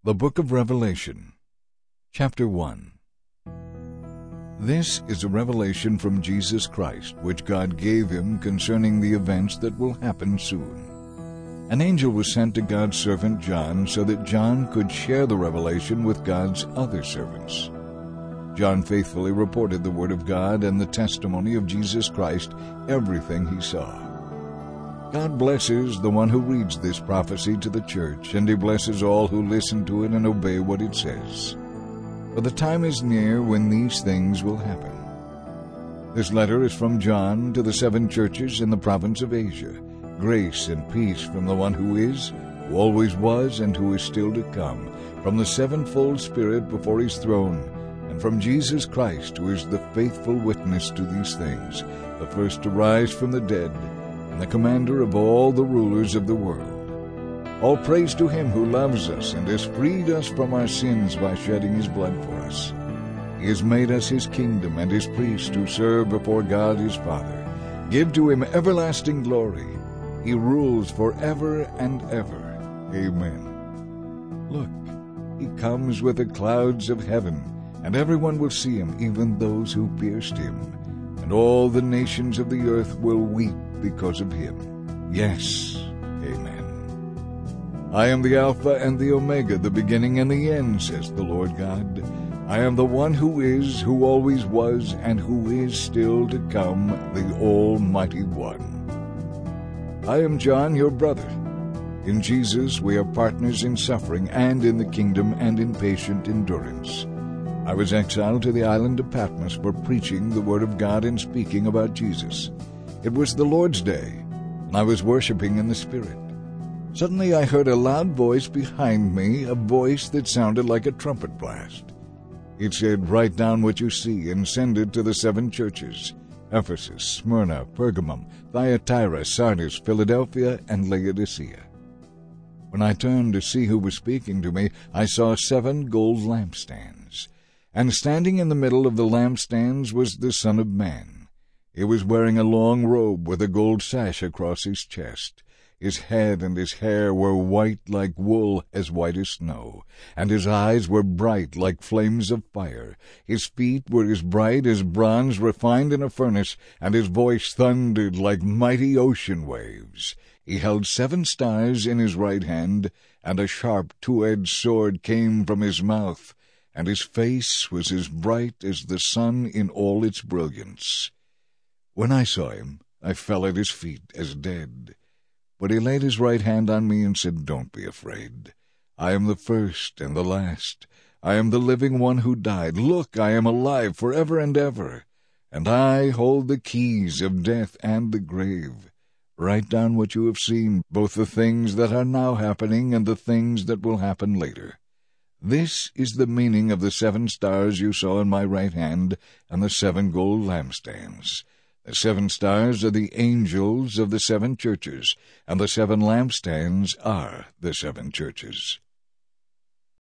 The Book of Revelation, Chapter 1. This is a revelation from Jesus Christ, which God gave him concerning the events that will happen soon. An angel was sent to God's servant John so that John could share the revelation with God's other servants. John faithfully reported the Word of God and the testimony of Jesus Christ, everything he saw. God blesses the one who reads this prophecy to the church, and he blesses all who listen to it and obey what it says. For the time is near when these things will happen. This letter is from John to the 7 churches in the province of Asia. Grace and peace from the one who is, who always was, and who is still to come, from the sevenfold Spirit before his throne, and from Jesus Christ, who is the faithful witness to these things, the first to rise from the dead, and the commander of all the rulers of the world. All praise to him who loves us and has freed us from our sins by shedding his blood for us. He has made us his kingdom and his priests to serve before God his Father. Give to him everlasting glory. He rules forever and ever. Amen. Look, he comes with the clouds of heaven, and everyone will see him, even those who pierced him. And all the nations of the earth will weep because of him. Yes, amen. I am the Alpha and the Omega, the beginning and the end, says the Lord God. I am the one who is, who always was, and who is still to come, the Almighty One. I am John, your brother. In Jesus we are partners in suffering and in the kingdom and in patient endurance. I was exiled to the island of Patmos for preaching the word of God and speaking about Jesus. It was the Lord's day, and I was worshiping in the Spirit. Suddenly I heard a loud voice behind me, a voice that sounded like a trumpet blast. It said, "Write down what you see and send it to the 7 churches, Ephesus, Smyrna, Pergamum, Thyatira, Sardis, Philadelphia, and Laodicea." When I turned to see who was speaking to me, I saw 7 gold lampstands. And standing in the middle of the lampstands was the Son of Man. He was wearing a long robe with a gold sash across his chest. His head and his hair were white like wool, as white as snow, and his eyes were bright like flames of fire. His feet were as bright as bronze refined in a furnace, and his voice thundered like mighty ocean waves. He held 7 stars in his right hand, and a sharp 2-edged sword came from his mouth, and his face was as bright as the sun in all its brilliance. When I saw him, I fell at his feet as dead. But he laid his right hand on me and said, "Don't be afraid. I am the first and the last. I am the living one who died. Look, I am alive forever and ever, and I hold the keys of death and the grave. Write down what you have seen, both the things that are now happening and the things that will happen later. This is the meaning of the 7 stars you saw in my right hand and the 7 gold lampstands. The 7 stars are the angels of the 7 churches, and the 7 lampstands are the 7 churches."